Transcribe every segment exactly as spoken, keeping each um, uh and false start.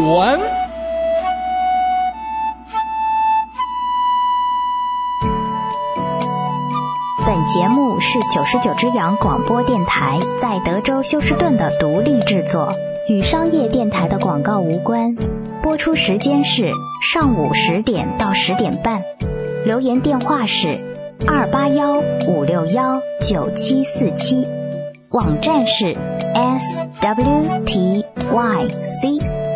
文。 本节目是九十九只羊广播电台在德州休斯顿的独立制作，与商业电台的广告无关。播出时间是上午十点到十点半。留言电话是二八幺五六幺九七四七，网站是 s w t y c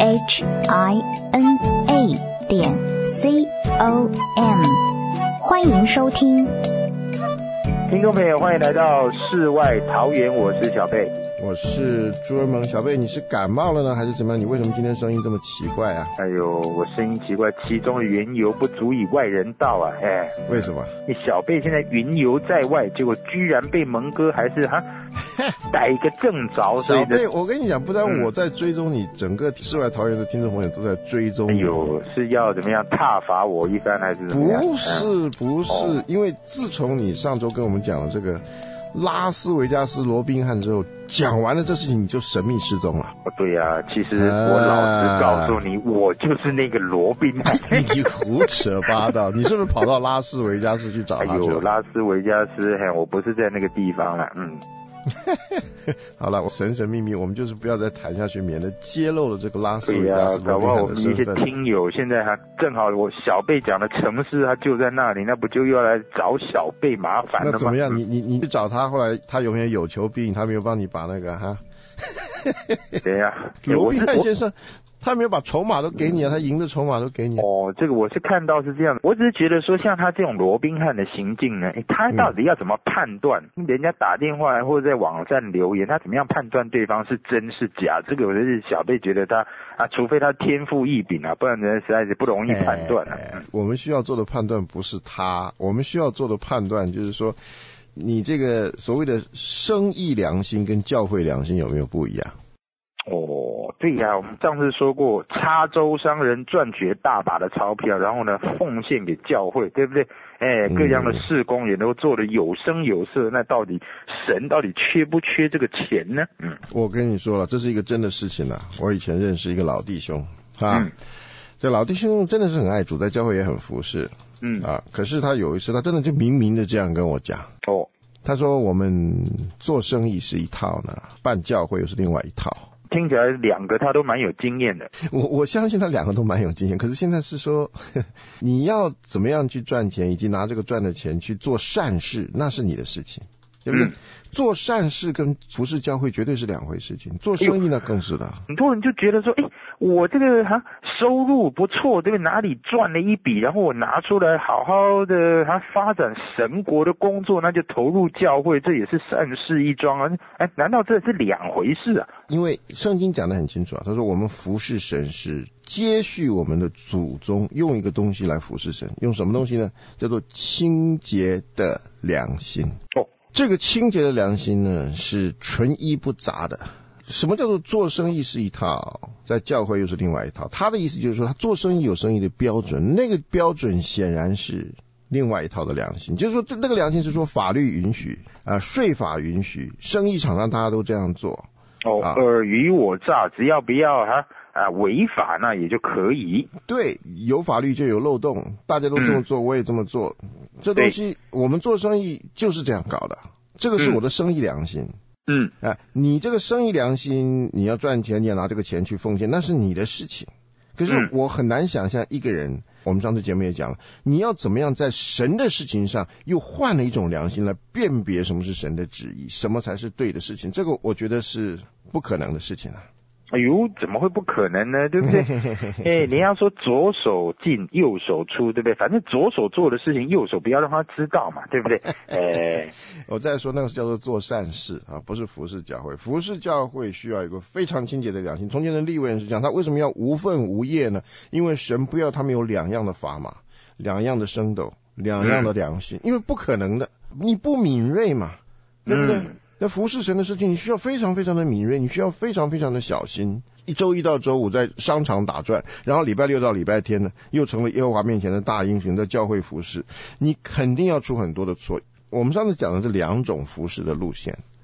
h i n a 点 c o m， 欢迎收听。 听众朋友，欢迎来到世外桃源，我是小贝。 我是朱文萌。小贝，你是感冒了呢还是怎么样？你为什么今天声音这么奇怪啊？ 哎呦，我声音奇怪，其中的缘由不足以外人道啊！哎， 为什么？ 你小贝现在云游在外，结果居然被蒙哥还是哈逮一个正着。 小贝，我跟你讲，不但我在追踪你，整个世外桃源的听众朋友都在追踪你。 哎呦，是要怎么样挞伐我一番还是怎么样？ 不是不是、哦，因为自从你上周跟我们讲了这个拉斯维加斯罗宾汉之后，讲完了这事情你就神秘失踪了。 哦，对呀、啊，其实我老实告诉你、啊，我就是那个罗宾汉。 你胡扯八道，你是不是跑到拉斯维加斯去找他去了？ 哎呦，拉斯维加斯，嘿，我不是在那个地方了，嗯。 好了，我神神秘秘，我们就是不要再谈下去，免得揭露了这个拉斯维加斯罗宾汉的身份。 一些听友现在还正好我小贝讲的城市，他就在那里，那不就又要来找小贝麻烦了吗？ 那怎么样？你你你去找他，后来他永远有求必应，他没有帮你把那个哈。 对呀， 罗宾汉先生。他没有把筹码都给你啊，他赢的筹码都给你。 哦，这个我是看到是这样，我只是觉得说像他这种罗宾汉的行径呢，他到底要怎么判断？嗯、人家打电话或者在网站留言，他怎么样判断对方是真是假？这个我就是小贝觉得他啊，除非他天赋异禀啊，不然人实在是不容易判断啊、 嗯。我们需要做的判断不是他，我们需要做的判断就是说，你这个所谓的生意良心跟教会良心有没有不一样？ 哦，对呀、啊，我们上次说过，插州商人赚取大把的钞票，然后呢奉献给教会，对不对？哎，各样的事工也都做得有声有色，那到底神到底缺不缺这个钱呢？嗯， 我跟你说了，这是一个真的事情啊。我以前认识一个老弟兄啊，嗯、这老弟兄真的是很爱主，在教会也很服侍，嗯啊，可是他有一次他真的就明明的这样跟我讲，哦，他说我们做生意是一套呢，办教会又是另外一套。 听起来两个他都蛮有经验的， 我我相信他两个都蛮有经验。可是现在是说，你要怎么样去赚钱，以及拿这个赚的钱去做善事，那是你的事情，对不对？嗯、做善事跟服侍教会绝对是两回事情，做生意那更是的。 很多人就觉得说，哎，我这个哈收入不错，对不对？哪里赚了一笔，然后我拿出来好好的哈发展神国的工作，那就投入教会，这也是善事一桩啊！哎，难道这是两回事啊？ 因为圣经讲得很清楚啊，他说我们服侍神是接续我们的祖宗用一个东西来服侍神，用什么东西呢？叫做清洁的良心。哦，这个清洁的良心呢是纯一不杂的。什么叫做做生意是一套，在教会又是另外一套？他的意思就是说，他做生意有生意的标准，那个标准显然是另外一套的良心，就是说那个良心是说法律允许啊、呃，税法允许，生意场上大家都这样做。 哦，尔虞我诈，只要不要哈啊违法，那也就可以。 对，有法律就有漏洞，大家都这么做，嗯、我也这么做。这东西我们做生意就是这样搞的，这个是我的生意良心。嗯，啊，你这个生意良心，你要赚钱，你要拿这个钱去奉献，那是你的事情。可是我很难想象一个人，我们上次节目也讲了，你要怎么样在神的事情上又换了一种良心来辨别什么是神的旨意，什么才是对的事情，这个我觉得是不可能的事情啊。 哎呦，怎么会不可能呢？对不对？哎，你要说左手进右手出，对不对？反正左手做的事情，右手不要让他知道嘛，对不对？哎， 我再说那个叫做做善事啊，不是服侍教会。服侍教会需要一个非常清洁的良心。从前的利未人是讲，他为什么要无分无业呢？因为神不要他们有两样的砝码，两样的升斗，两样的良心，嗯、因为不可能的，你不敏锐嘛，对不对？嗯，那服侍神的事情，你需要非常非常的敏锐，你需要非常非常的小心。一周一到周五在商场打转，然后礼拜六到礼拜天呢，又成了耶和华面前的大英雄，在教会服侍，你肯定要出很多的错。我们上次讲的是两种服侍的路线，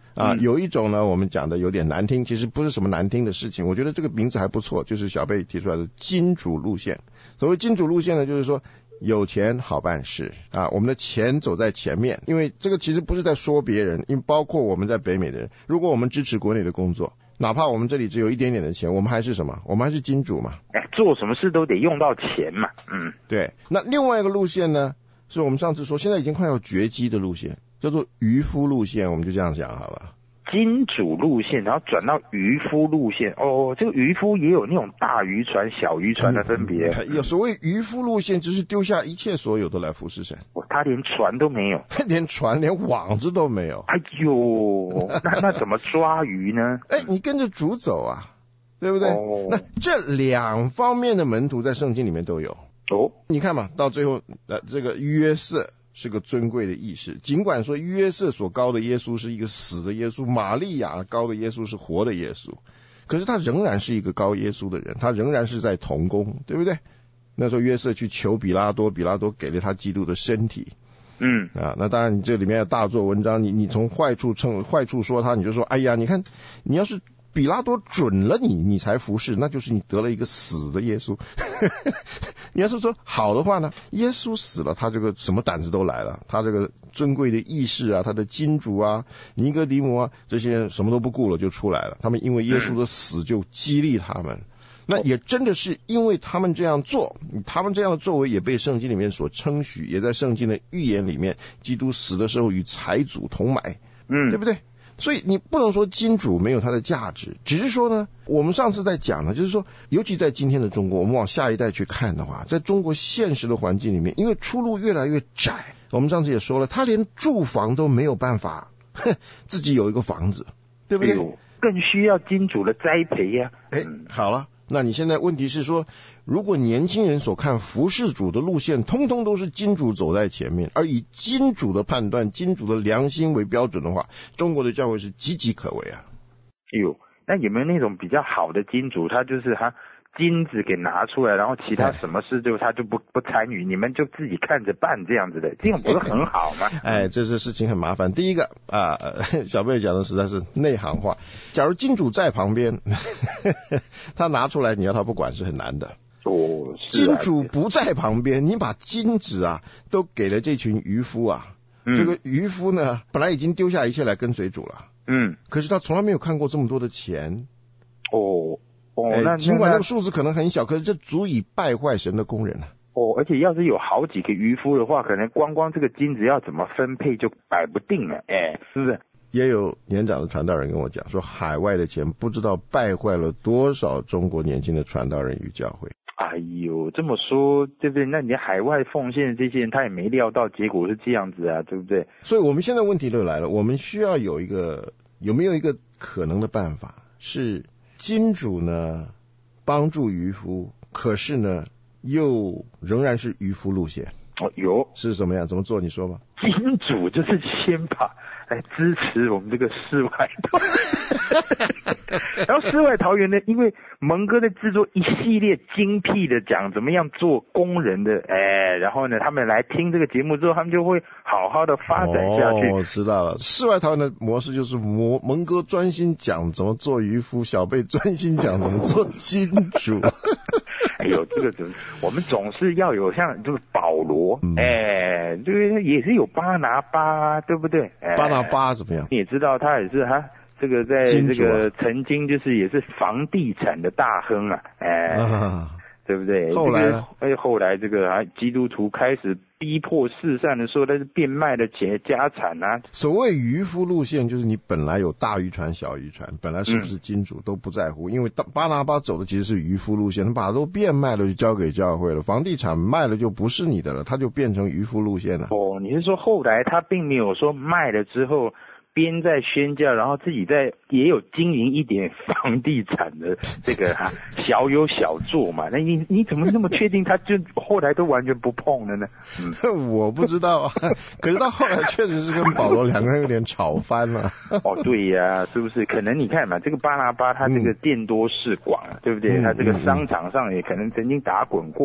啊，有一种呢，我们讲的有点难听，其实不是什么难听的事情，我觉得这个名字还不错，就是小贝提出来的金主路线。所谓金主路线呢，就是说有钱好办事啊，我们的钱走在前面，因为这个其实不是在说别人，因为包括我们在北美的人，如果我们支持国内的工作，哪怕我们这里只有一点点的钱，我们还是什么？我们还是金主嘛。 哎，做什么事都得用到钱嘛。嗯， 对。那另外一个路线呢，是我们上次说现在已经快要绝迹的路线，叫做渔夫路线，我们就这样讲好了。 金主路线，然后转到渔夫路线。哦，这个渔夫也有那种大渔船、小渔船的分别。 嗯、有所谓渔夫路线，就是丢下一切所有的来服侍神。 哦，他连船都没有， 连船、连网子都没有。 哎呦，那那怎么抓鱼呢？ 哎，你跟着主走啊，对不对？ 哦， 那这两方面的门徒在圣经里面都有。 哦， 你看嘛，到最后，呃，这个约瑟是个尊贵的义士，尽管说约瑟所高的耶稣是一个死的耶稣，玛利亚高的耶稣是活的耶稣，可是他仍然是一个高耶稣的人，他仍然是在同工，对不对？那时候约瑟去求比拉多，比拉多给了他基督的身体。 嗯啊，那当然你这里面要大做文章，你你从坏处称坏处说他，你就说哎呀，你看你要是比拉多准了你，你才服侍，那就是你得了一个死的耶稣。你要是说好的话呢，耶稣死了，他这个什么胆子都来了，他这个尊贵的义士啊，他的金主啊，尼哥底母啊，这些人什么都不顾了就出来了，他们因为耶稣的死就激励他们。那也真的是因为他们这样做，他们这样的作为也被圣经里面所称许，也在圣经的预言里面，基督死的时候与财主同埋， 嗯， 对不对？所以你不能说金主没有它的价值，只是说呢，我们上次在讲呢，就是说，尤其在今天的中国，我们往下一代去看的话，在中国现实的环境里面，因为出路越来越窄，我们上次也说了，他连住房都没有办法，哼，自己有一个房子，对不对？ 哎、更需要金主的栽培呀、 啊。哎、嗯，好了。那你现在问题是说，如果年轻人所看服事主的路线，通通都是金主走在前面，而以金主的判断、金主的良心为标准的话，中国的教会是岌岌可危啊。 哎呦，那有没有那种比较好的金主，他就是他金子给拿出来，然后其他什么事就他就不不参与，你们就自己看着办这样子的，这样不是很好吗？ 哎，这是事情很麻烦。第一个啊，小贝讲的实在是内行话。假如金主在旁边，他拿出来你要他不管是很难的。 哦， 是啊、金主不在旁边，你把金子啊都给了这群渔夫啊，嗯、这个渔夫呢本来已经丢下一切来跟随主了， 嗯， 可是他从来没有看过这么多的钱。 哦。哦，那尽管这个数字可能很小，可是这足以败坏神的工人啊。 哦，而且要是有好几个渔夫的话，可能光光这个金子要怎么分配就摆不定了，哎，是不是？ 也有年长的传道人跟我讲说，海外的钱不知道败坏了多少中国年轻的传道人与教会。 哎呦，这么说对不对？那你海外奉献的这些人，他也没料到结果是这样子啊，对不对？ 所以我们现在问题就来了，我们需要有一个有没有一个可能的办法是？金主呢帮助渔夫，可是呢又仍然是渔夫路线。 哦，有是什么样？怎么做？你说吧。 金主就是先把来支持我们这个世外桃源，然后世外桃源呢，因为蒙哥在制作一系列精辟的讲怎么样做工人的，哎，然后呢，他们来听这个节目之后，他们就会好好的发展下去。 哦，我知道了，世外桃源的模式就是蒙蒙哥专心讲怎么做渔夫，小贝专心讲怎么做金主。 哎呦，这个怎么？我们总是要有像就是保罗，嗯、哎，这个也是有巴拿巴，对不对？哎、 巴拿巴怎么样？ 你也知道，他也是他这个在这个曾经就是也是房地产的大亨啊，哎，啊、对不对？ 后来， 而且、这个、后来这个啊，基督徒开始逼迫世上的时候，他是变卖了钱家产啊。 所谓渔夫路线，就是你本来有大渔船、小渔船，本来是不是金主都不在乎，嗯、因为巴拿巴走的其实是渔夫路线，他把它都变卖了就交给教会了，房地产卖了就不是你的了，他就变成渔夫路线了。 哦，你是说后来他并没有说卖了之后边在宣教，然后自己在也有经营一点房地产的这个、啊、小有小做嘛？那你你怎么那么确定他就后来都完全不碰了呢？ 嗯，我不知道啊。可是到后来确实是跟保罗两个人有点吵翻了。 哦，对呀、啊，是不是？可能你看嘛，这个巴拿巴他这个店多势广啊，嗯、对不对？他这个商场上也可能曾经打滚过嘛。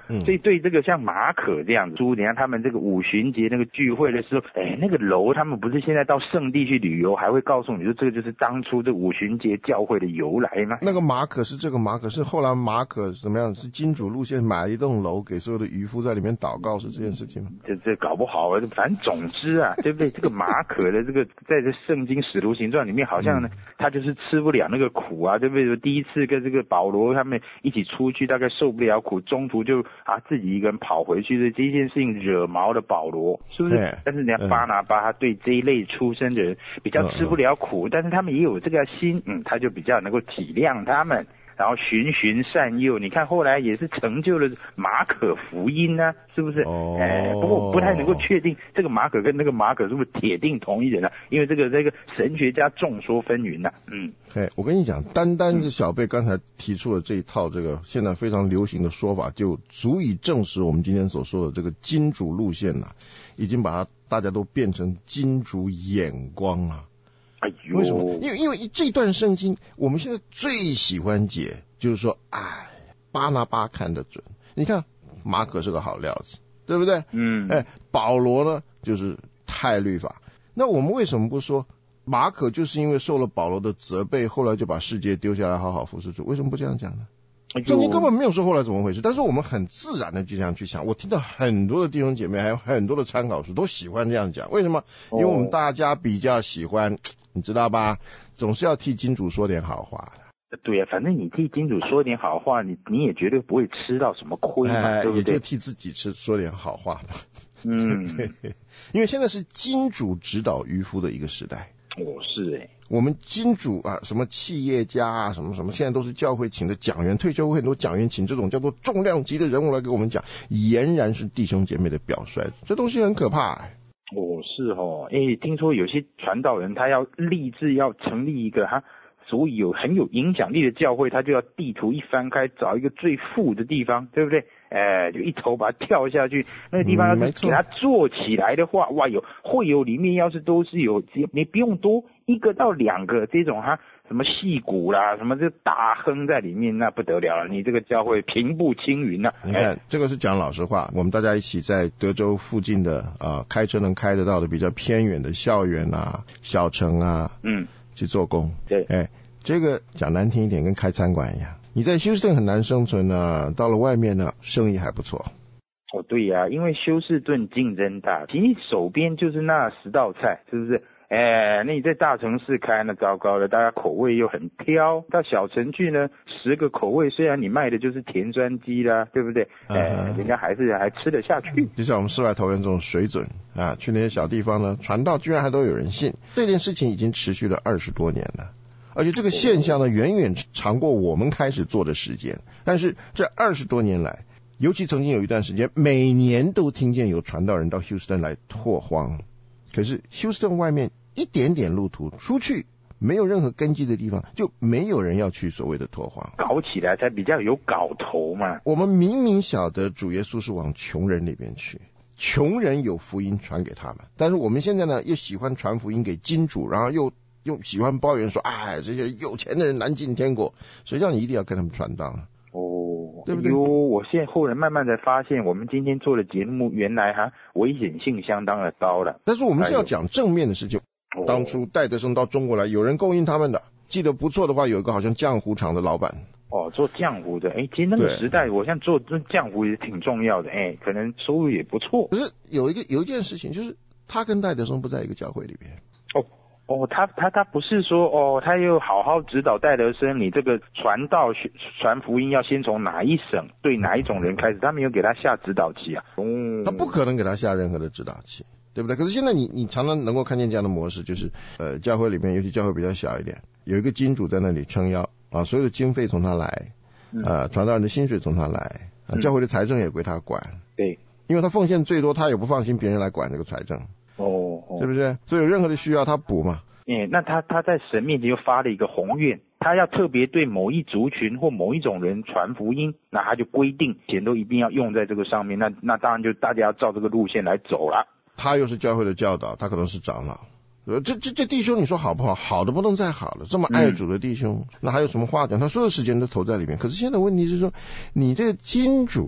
嗯，所以对这个像马可这样子，你看他们这个五旬节那个聚会的时候，哎，那个楼他们不是现在到圣地去旅游，还会告诉你说这个就是当初这五旬节教会的由来吗？ 那个马可是这个马可是后来马可怎么样？是金主路线买了一栋楼给所有的渔夫在里面祷告，是这件事情吗？ 这这搞不好啊，反正总之啊，对不对？这个马可的这个在这圣经使徒行传里面，好像呢、嗯、他就是吃不了那个苦啊，对不对？第一次跟这个保罗他们一起出去，大概受不了苦，中途就啊自己一个人跑回去的这件事情惹毛了保罗，是不是？但是人家巴拿巴他对这一类出身的人比较吃不了苦，嗯、但是他们也有这个心，嗯，他就比较能够体谅他们。然后循循善诱，你看后来也是成就了马可福音呢、啊，是不是？哦，哎，不过不太能够确定这个马可跟那个马可是不是铁定同一人啊？因为这个这个神学家众说纷纭呐、啊。嗯， 哎，我跟你讲，单单是小贝刚才提出了这一套这个现在非常流行的说法，就足以证实我们今天所说的这个金主路线呐、啊，已经把它大家都变成金主眼光啊。 哎呦， 为什么？因为因为这段圣经，我们现在最喜欢解，就是说，哎，巴拿巴看得准。你看，马可是个好料子，对不对？ 嗯。 哎，保罗呢，就是太律法。那我们为什么不说马可就是因为受了保罗的责备，后来就把世界丢下来，好好服侍主？为什么不这样讲呢？圣经根本没有说后来怎么回事，但是我们很自然的就这样去想。我听到很多的弟兄姐妹，还有很多的参考书都喜欢这样讲。为什么？因为我们大家比较喜欢，你知道吧？总是要替金主说点好话的。 对呀、啊，反正你替金主说点好话，你你也绝对不会吃到什么亏嘛， 哎、 对不对？ 也就替自己吃说点好话嘛。 嗯， 对，因为现在是金主指导渔夫的一个时代。 哦，是哎。 我们金主啊，什么企业家啊，什么什么，现在都是教会请的讲员，退休会很多讲员请这种叫做重量级的人物来给我们讲，俨然是弟兄姐妹的表率，这东西很可怕、欸。 哦，是哦，哎，听说有些传道人他要立志要成立一个哈，所以有很有影响力的教会，他就要地图一翻开，找一个最富的地方，对不对？哎，就一头把它跳下去，那个地方要是给它做起来的话，嗯、哇，有会有里面要是都是有，你不用多一个到两个这种哈，什么戏骨啦，什么这大亨在里面，那不得了了，你这个教会平步青云呐、啊。 你看、哎，这个是讲老实话，我们大家一起在德州附近的啊、呃，开车能开得到的比较偏远的校园啊、小城啊， 嗯， 去做工。 对， 哎，这个讲难听一点，跟开餐馆一样。你在休斯顿很难生存呢，到了外面呢，生意还不错。 哦，对呀、啊，因为休斯顿竞争大，其实手边就是那十道菜，是不是？哎，那你在大城市开那糟糕了，大家口味又很挑。到小城去呢，十个口味，虽然你卖的就是甜酸鸡啦，对不对？哎， uh-huh. 人家还是还吃得下去。 就像我们世外桃源这种水准啊，去那些小地方呢，传道居然还都有人信。这件事情已经持续了二十多年了。而且这个现象呢，远远长过我们开始做的时间。但是这二十多年来，尤其曾经有一段时间，每年都听见有传道人到休斯顿来拓荒。可是休斯顿外面一点点路途出去，没有任何根基的地方，就没有人要去所谓的拓荒。 搞起来才比较有搞头嘛。 我们明明晓得主耶稣是往穷人里边去，穷人有福音传给他们，但是我们现在呢，又喜欢传福音给金主，然后又又喜欢抱怨说，哎，这些有钱的人难进天国，谁叫你一定要跟他们传道呢？ 哦， 对不对？ 哟，我现在后来慢慢的发现，我们今天做的节目原来哈危险性相当的高了。 但是我们是要讲正面的事情。哎、当初戴德生到中国来，有人供应他们的，记得不错的话，有一个好像浆糊厂的老板。 哦，做浆糊的，哎，其实那个时代，我像做做浆糊也挺重要的，哎，可能收入也不错。 可是有一个有一件事情，就是他跟戴德生不在一个教会里边。 哦。哦，他他他不是说哦，他又好好指导戴德生，你这个传道传福音要先从哪一省对哪一种人开始，他没有给他下指导棋啊。 嗯，他不可能给他下任何的指导棋，对不对？可是现在你你常常能够看见这样的模式，就是呃教会里面，尤其教会比较小一点，有一个金主在那里撑腰啊，所有的经费从他来，呃，传道人的薪水从他来，啊，教会的财政也归他管。 对， 因为他奉献最多，他也不放心别人来管这个财政。 哦，哦， 是不是？所以有任何的需要他补嘛。 哎，那他他在神面前又发了一个宏愿，他要特别对某一族群或某一种人传福音，那他就规定钱都一定要用在这个上面，那那当然就大家要照这个路线来走了。 他又是教会的教导，他可能是长老。这这这弟兄你说好不好？好的不能再好了，这么爱主的弟兄，嗯、那还有什么话讲？他所有时间都投在里面。可是现在问题是说，你这个金主的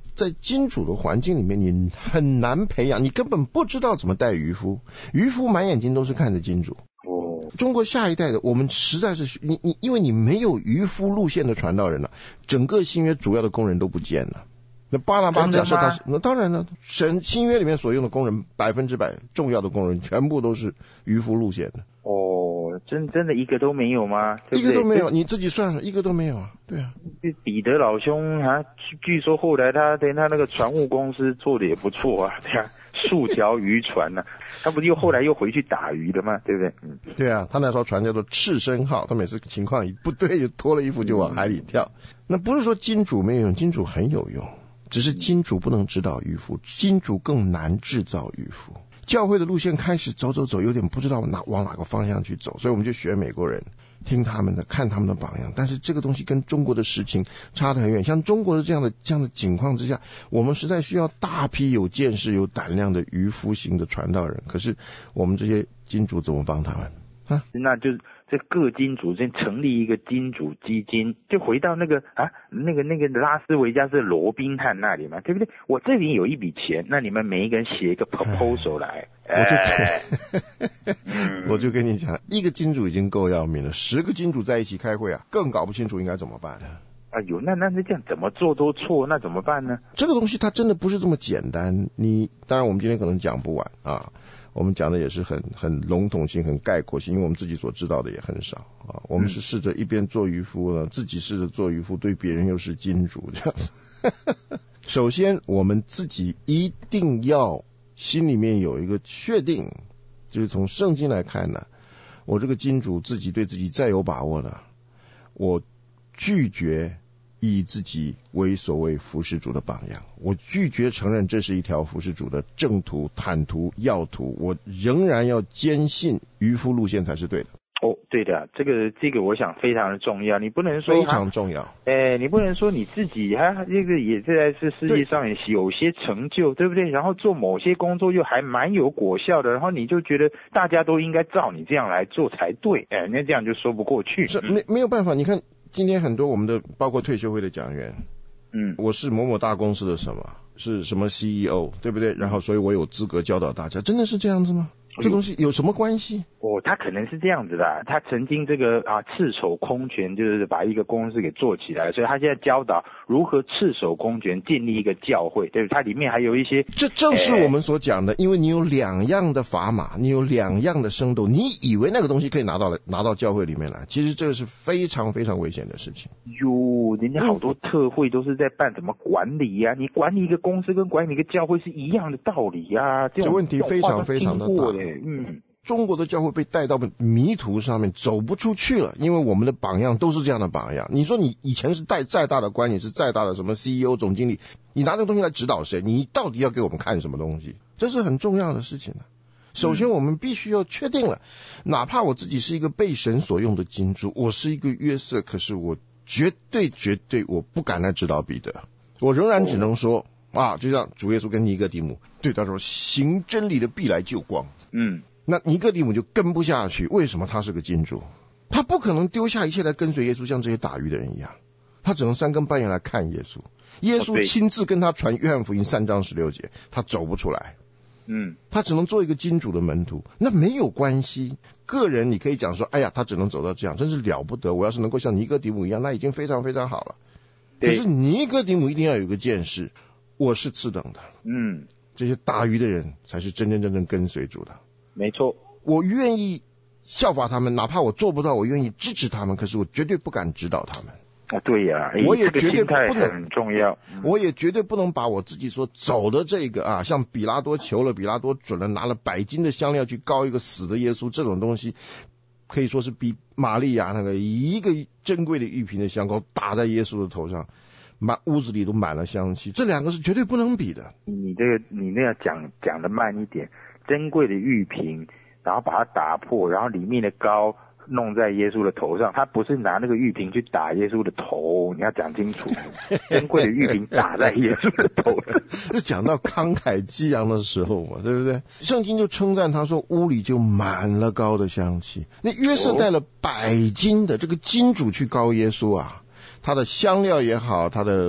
在金主的环境里面，你很难培养，你根本不知道怎么带渔夫，渔夫满眼睛都是看着金主。 哦， 中国下一代的我们实在是你你，因为你没有渔夫路线的传道人了，整个新约主要的工人都不见了。那巴拿巴假设他是，那当然了，神新约里面所用的工人百分之百重要的工人全部都是渔夫路线的。 哦，真真的一个都没有吗？对不对？ 一个都没有，你自己算了，一个都没有啊。对啊， 彼得老兄啊，据说后来他对他那个船务公司做的也不错啊，对啊，数条渔船呢、啊，他不是又后来又回去打鱼了吗？对不对？嗯， 对啊，他那艘船叫做赤身号，他每次情况一不对就脱了衣服就往海里跳。那不是说金主没有用，金主很有用，只是金主不能指导渔夫，金主更难制造渔夫。教会的路线开始走走走，有点不知道哪往哪个方向去走，所以我们就学美国人，听他们的，看他们的榜样。但是这个东西跟中国的实情差得很远。像中国的这样的这样的情况之下，我们实在需要大批有见识、有胆量的渔夫型的传道人。可是我们这些金主怎么帮他们啊？ 那就是这各金主先成立一个金主基金，就回到那个啊那个那个拉斯维加斯罗宾汉那里嘛，对不对？我这里有一笔钱，那你们每一个人写一个 proposal 来， 我就我就跟你讲，一个金主已经够要命了，十个金主在一起开会啊，更搞不清楚应该怎么办。 哎呦，那那那这样怎么做都错，那怎么办呢？ 这个东西它真的不是这么简单。你当然我们今天可能讲不完啊。我们讲的也是很很笼统性、很概括性，因为我们自己所知道的也很少啊。我们是试着一边做渔夫呢，自己试着做渔夫，对别人又是金主这样子。首先，我们自己一定要心里面有一个确定，就是从圣经来看呢，我这个金主自己对自己再有把握呢，我拒绝以自己为所谓服事主的榜样，我拒绝承认这是一条服事主的正途、坦途、要途，我仍然要坚信渔夫路线才是对的。 哦，对的，这个这个我想非常的重要，你不能说非常重要， 哎，你不能说你自己还这个也在是世界上也有些成就，对不对？然后做某些工作又还蛮有果效的，然后你就觉得大家都应该照你这样来做才对，哎，那这样就说不过去。 是没没有办法，你看。今天很多我们的包括退休会的讲员， 嗯， 我是某某大公司的什么，是什么 C E O， 对不对？然后所以我有资格教导大家，真的是这样子吗？这东西有什么关系？ 哦，他可能是这样子的，他曾经这个啊赤手空拳，就是把一个公司给做起来，所以他现在教导如何赤手空拳建立一个教会，对不对？它里面还有一些， 这正是我们所讲的，因为你有两样的砝码，你有两样的生斗，你以为那个东西可以拿到拿到教会里面来，其实这个是非常非常危险的事情。 哟，人家好多特会都是在办什么管理呀、啊，你管理一个公司跟管理一个教会是一样的道理呀、啊，这这问题非常非常的大。 嗯， 中国的教会被带到迷途上面，走不出去了，因为我们的榜样都是这样的榜样。你说你以前是带再大的官，你是再大的什么 C E O 总经理，你拿这个东西来指导谁？你到底要给我们看什么东西？这是很重要的事情啊。首先我们必须要确定了，哪怕我自己是一个被神所用的金主，我是一个约瑟，可是我绝对绝对我不敢来指导彼得，我仍然只能说啊，就像主耶稣跟尼哥底母对他说，行真理的必来救光。 嗯， 那尼哥底母就跟不下去，为什么？他是个金主，他不可能丢下一切来跟随耶稣，像这些打鱼的人一样，他只能三更半夜来看耶稣。耶稣亲自跟他传约翰福音三章十六节，他走不出来。 嗯， 他只能做一个金主的门徒，那没有关系。个人你可以讲说，哎呀，他只能走到这样，真是了不得。我要是能够像尼哥底母一样，那已经非常非常好了。可是尼哥底母一定要有一个见识，我是次等的。 嗯， 这些打鱼的人才是真真正正跟随主的。 没错， 我愿意效法他们，哪怕我做不到，我愿意支持他们，可是我绝对不敢指导他们。 啊，对呀、啊， 我也绝对不能， 这个很重要、 嗯。我也绝对不能把我自己所走的这个啊，像比拉多求了，比拉多准了，拿了百斤的香料去膏一个死的耶稣，这种东西可以说是比玛利亚那个一个珍贵的玉瓶的香膏打在耶稣的头上，满屋子里都满了香气，这两个是绝对不能比的。 你这个你那样讲讲的慢一点，珍贵的玉瓶，然后把它打破，然后里面的膏弄在耶稣的头上，他不是拿那个玉瓶去打耶稣的头，你要讲清楚，珍贵的玉瓶打在耶稣的头上。 就讲到慷慨激昂的时候嘛，对不对？圣经就称赞他说，屋里就满了膏的香气。那约瑟带了百斤的这个金主去膏耶稣啊，他的香料也好，他的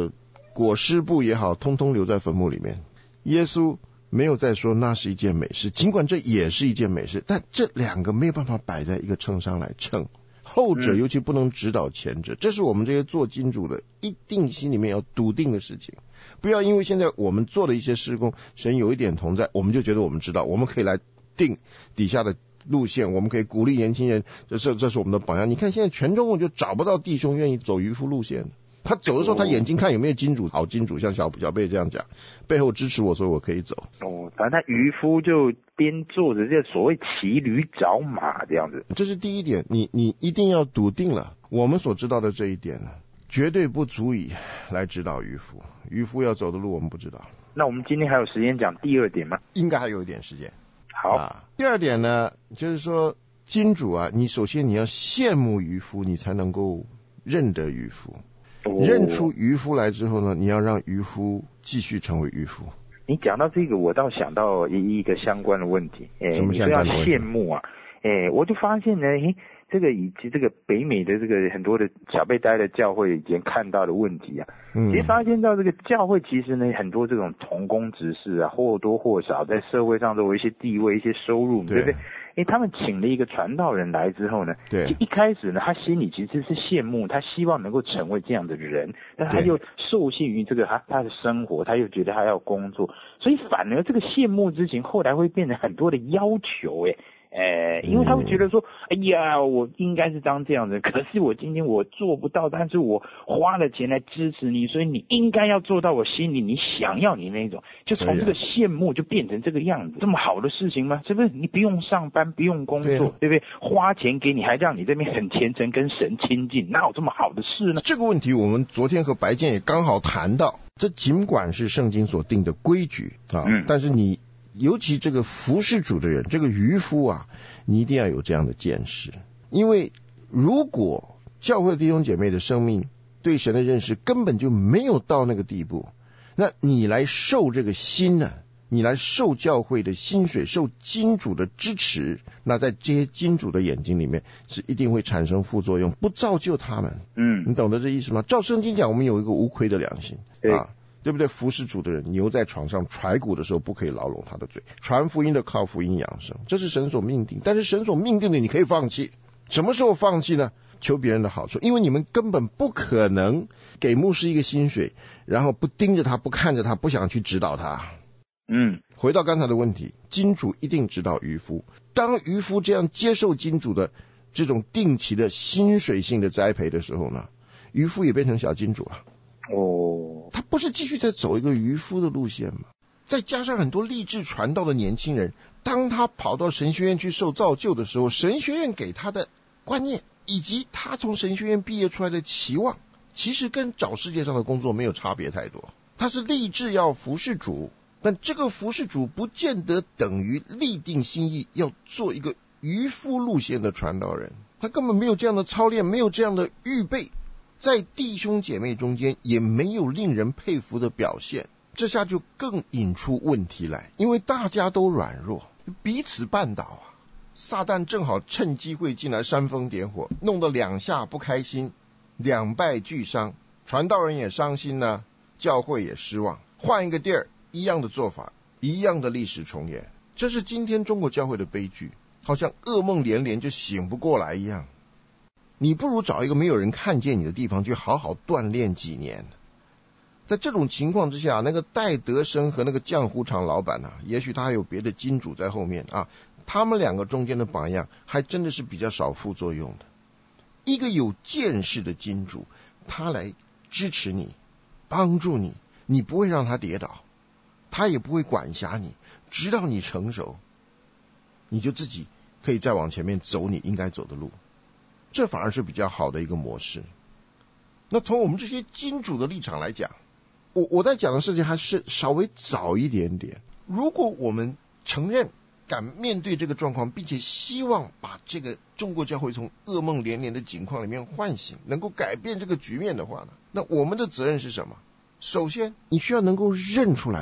裹尸布也好，通通留在坟墓里面。耶稣没有再说那是一件美事，尽管这也是一件美事，但这两个没有办法摆在一个秤上来称，后者尤其不能指导前者，这是我们这些做金主的一定心里面要笃定的事情。不要因为现在我们做的一些事工，神有一点同在，我们就觉得我们知道，我们可以来定底下的路线，我们可以鼓励年轻人，这是这是我们的榜样。你看现在全中国就找不到弟兄愿意走渔夫路线，他走的时候他眼睛看有没有金主，好金主，像小小贝这样讲，背后支持我，所以我可以走。 哦，反正他渔夫就边做着这所谓骑驴找马这样子。 这是第一点，你你一定要笃定了，我们所知道的这一点呢，绝对不足以来指导渔夫，渔夫要走的路我们不知道。 那我们今天还有时间讲第二点吗？ 应该还有一点时间。 好、 啊，第二点呢，就是说金主啊，你首先你要羡慕渔夫，你才能够认得渔夫。哦、认出渔夫来之后呢，你要让渔夫继续成为渔夫。 你讲到这个，我倒想到一一个相关的问题。哎， 什么相关的问题？ 你说要羡慕啊，哎，我就发现呢，哎，这个以及这个北美的这个很多的小贝待的教会以前看到的问题啊，嗯，其实发现到这个教会其实呢，很多这种同工执事啊，或多或少在社会上都有一些地位、一些收入，对不对？哎，他们请了一个传道人来之后呢，对，一开始呢，他心里其实是羡慕，他希望能够成为这样的人，但他又受限于这个他他的生活，他又觉得他要工作，所以反而这个羡慕之情后来会变成很多的要求，哎。呃，因为他会觉得说，哎呀，我应该是当这样的，可是我今天我做不到，但是我花了钱来支持你，所以你应该要做到我心里你想要你那种，就从这个羡慕就变成这个样子，这么好的事情吗？是不是？你不用上班，不用工作， 对,、啊、对不对？花钱给你，还让你这边很虔诚跟神亲近，哪有这么好的事呢？ 这个问题我们昨天和白健也刚好谈到，这尽管是圣经所定的规矩啊，嗯、但是你。尤其这个服事主的人，这个渔夫啊，你一定要有这样的见识。因为如果教会弟兄姐妹的生命对神的认识根本就没有到那个地步，那你来受这个薪呢、啊，你来受教会的薪水，受金主的支持，那在这些金主的眼睛里面是一定会产生副作用，不造就他们。嗯，你懂得这意思吗？照圣经讲，我们有一个无亏的良心啊。对不对？服侍主的人，牛在床上踹骨的时候，不可以牢笼他的嘴。传福音的靠福音养生，这是神所命定。但是神所命定的，你可以放弃。什么时候放弃呢？求别人的好处，因为你们根本不可能给牧师一个薪水，然后不盯着他，不看着他，不想去指导他。嗯，回到刚才的问题，金主一定指导渔夫。当渔夫这样接受金主的这种定期的薪水性的栽培的时候呢，渔夫也变成小金主了。哦，他不是继续在走一个渔夫的路线吗？再加上很多立志传道的年轻人，当他跑到神学院去受造就的时候，神学院给他的观念以及他从神学院毕业出来的期望，其实跟找世界上的工作没有差别太多。他是立志要服侍主，但这个服侍主不见得等于立定心意要做一个渔夫路线的传道人，他根本没有这样的操练，没有这样的预备，在弟兄姐妹中间也没有令人佩服的表现，这下就更引出问题来，因为大家都软弱，彼此绊倒啊。撒旦正好趁机会进来煽风点火，弄得两下不开心，两败俱伤，传道人也伤心呢、啊，教会也失望，换一个地儿，一样的做法，一样的历史重演，这是今天中国教会的悲剧，好像噩梦连连就醒不过来一样。你不如找一个没有人看见你的地方去好好锻炼几年。在这种情况之下，那个戴德生和那个浆糊厂老板啊，也许他还有别的金主在后面啊，他们两个中间的榜样还真的是比较少副作用的。一个有见识的金主，他来支持你，帮助你，你不会让他跌倒，他也不会管辖你，直到你成熟，你就自己可以再往前面走你应该走的路。这反而是比较好的一个模式。那从我们这些金主的立场来讲，我我在讲的事情还是稍微早一点点。如果我们承认敢面对这个状况，并且希望把这个中国教会从噩梦连连的境况里面唤醒，能够改变这个局面的话呢，那我们的责任是什么？首先你需要能够认出来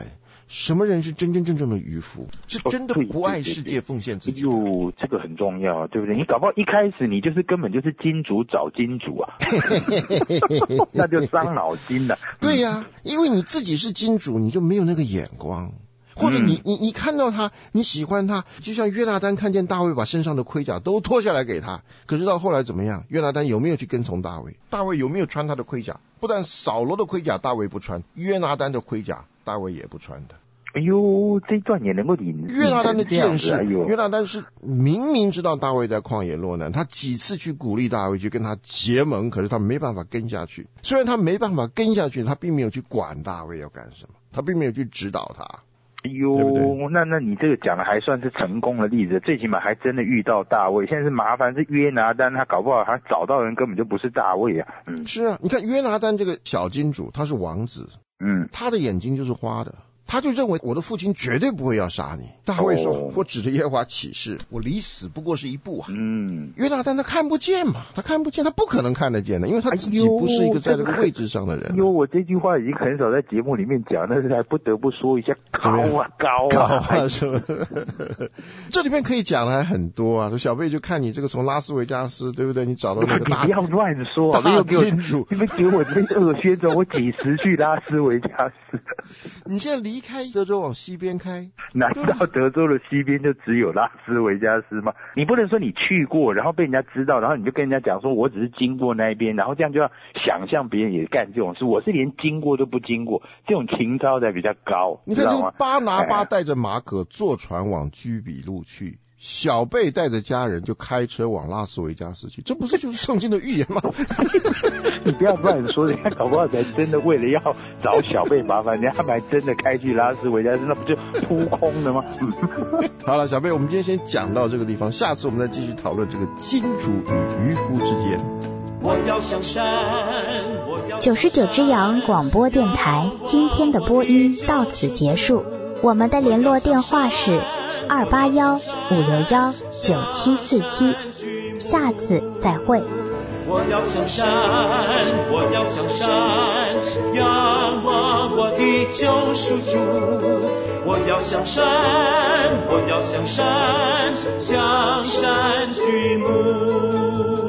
什么人是真真正正的渔夫？是真的不爱世界、奉献自己。 哟，这个很重要，对不对？你搞不好一开始你就是根本就是金主找金主啊，那就伤脑筋了。 对呀、啊，因为你自己是金主，你就没有那个眼光。或者你你你看到他，你喜欢他，就像约拿单看见大卫把身上的盔甲都脱下来给他，可是到后来怎么样？约拿单有没有去跟从大卫？大卫有没有穿他的盔甲？不但扫罗的盔甲大卫不穿，约拿单的盔甲大卫也不穿的。 哎呦，这一段也能够引约拿单的见识， 哎呦， 约拿单是明明知道大卫在旷野落难，他几次去鼓励大卫去跟他结盟，可是他没办法跟下去。虽然他没办法跟下去，他并没有去管大卫要干什么，他并没有去指导他。 哎呦，对对，那那你这个讲的还算是成功的例子，最起码还真的遇到大卫。现在是麻烦是约拿单，他搞不好他找到人根本就不是大卫啊。嗯， 是啊，你看约拿单这个小金主，他是王子， 嗯， 他的眼睛就是花的。他就认为我的父亲绝对不会要杀你。大卫说、哦、我指着耶和华起誓，我离死不过是一步啊。 嗯， 约拿单他看不见嘛，他看不见，他不可能看得见的，因为他自己不是一个在这个位置上的人。 哟、哎，我这句话已经很少在节目里面讲，但是还不得不说一下，高啊高啊， 高啊是吧？这里面可以讲的还很多啊。小贝就看你这个从拉斯维加斯，对不对？你找到那个大， 你不要乱说， 大金主， 你们给我这边恶宣传，我几时去拉斯维加斯？ 你现在离开德州往西边开， 难道德州的西边就只有拉斯维加斯吗？你不能说你去过，然后被人家知道，然后你就跟人家讲说我只是经过那一边，然后这样就要想象别人也干这种事。我是连经过都不经过，这种情操才比较高， 你看这个巴拿巴带着马可坐船往居比路去，小贝带着家人就开车往拉斯维加斯去，这不是就是圣经的预言吗？ 你不要乱说，人家搞不好才真的为了要找小贝麻烦，人家还真的开去拉斯维加斯，那不就扑空了吗？ 好了，小贝，我们今天先讲到这个地方，下次我们再继续讨论这个金主与渔夫之间。 我要向山，九十九只羊广播电台今天的播音到此结束，我们的联络电话是二八幺五六幺九七四七，下次再会。 我要向山，我要向山，仰望我的救赎主。我要向山，我要向山，向山举目。